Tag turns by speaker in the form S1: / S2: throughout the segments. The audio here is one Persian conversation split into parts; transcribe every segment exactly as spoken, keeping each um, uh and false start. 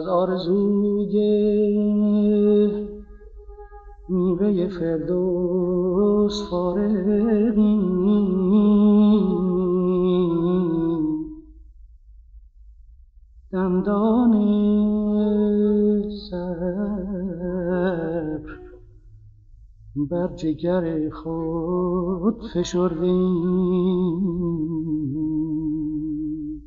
S1: از آرزوی میوه فردوس فارغیم، دندان صبر بر جگر خود فشردیم.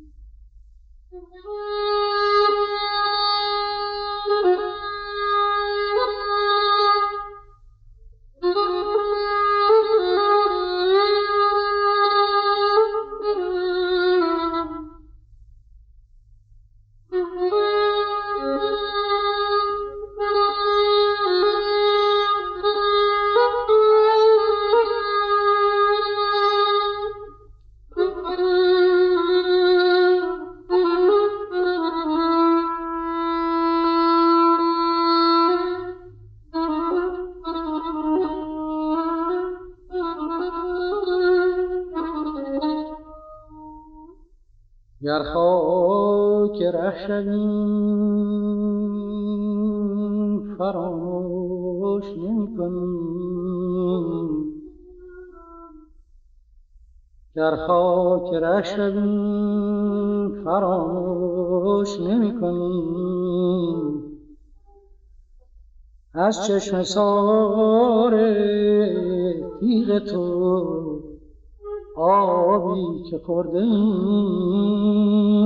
S1: گر خاک ره شویم فراموش نمی کنیم، گر خاک ره شویم فراموش نمی کنیم، از چشم سار تیغ تو آبی که خورده ایم